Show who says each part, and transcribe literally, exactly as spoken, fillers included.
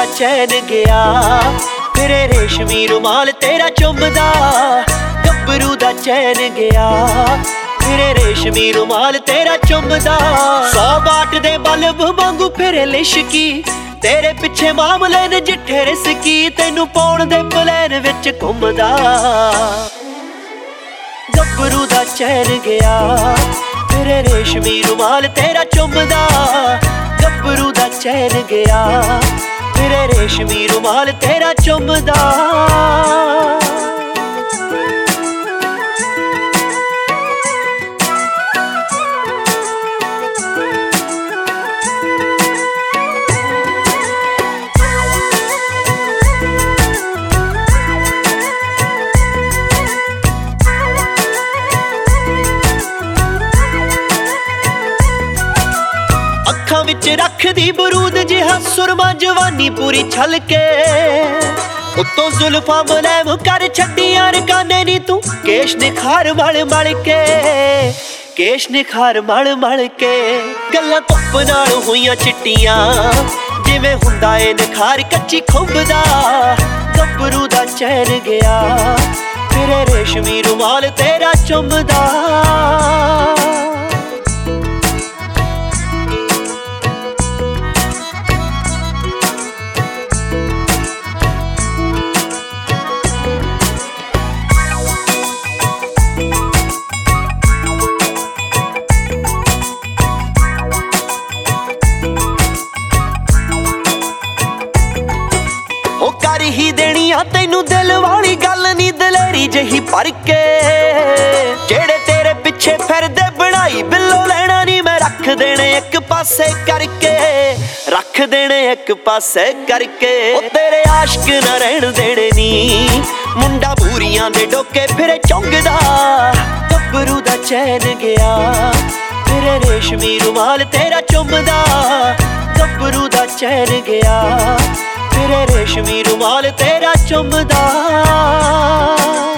Speaker 1: चैन गया फिरे रेशमी रुमाल तेरा चुमदा गब्बरू दा चैन गया फिरे रेशमी रुमाल तेरा चुमदा सौ बाट दे बल्ब वांगू फिरे लिशकी तेरे पिछे मामले ने जिठे रिसकी तैनू पाउण दे प्लैन विच घुमदा गब्बरू दा चैन गया फिरे रेशमी रुमाल तेरा चुमदा गब्बरू दा चैन गया फिरे रेशमी रुमाल तेरा चुमदा ਅੱਖਾਂ ਵਿੱਚ ਰੱਖਦੀ ਬਰੂਦ ਜਿਹਾ ਸੁਰਮਾ ਜਵਾਨੀ ਪੂਰੀ ਛਲਕੇ ਉੱਤੋਂ ਜ਼ੁਲਫਾਂ ਮੁਲਾਇਮ ਕਰ ਛੱਡੀਆਂ ਰਕਾਨੇ ਨੀ ਤੂੰ ਕੇਸ਼ ਨਿਖਾਰ ਮਲ ਮਲ ਕੇ ਕੇਸ਼ ਨਿਖਾਰ ਮਲ ਮਲ ਕੇ ਗੱਲਾਂ ਧੁੱਪ ਨਾਲ ਹੋਈਆਂ ਚਿੱਟੀਆਂ ਜਿਵੇਂ ਹੁੰਦਾ ਏ ਨਿਖਾਰ ਕੱਚੀ ਖੁੰਬ ਦਾ ਗੱਭਰੂ ਦਾ ਚੈਨ ਗਿਆ ਫਿਰੇ ਰੇਸ਼ਮੀ ਰੁਮਾਲ ਤੇਰਾ ਚੁੰਮਦਾ कर ही देनी आ तैनू दिल वाली गल नी दलेरी जही भर के जेड़े तेरे पिछे फिरदे बनाई बिल्लो लेना नी मैं रख देने एक पासे करके रख देने एक पासे करके ओ तेरे आशिक ना रहन देने नी मुंडा बूरियां दे डोके फिरे चौंकदा गब्बरू दा चैन गया फिरे रेशमी रुमाल तेरा चुमदा गब्बरू दा चैन गया फिरे रेशमी रुमाल तेरा चुमदा।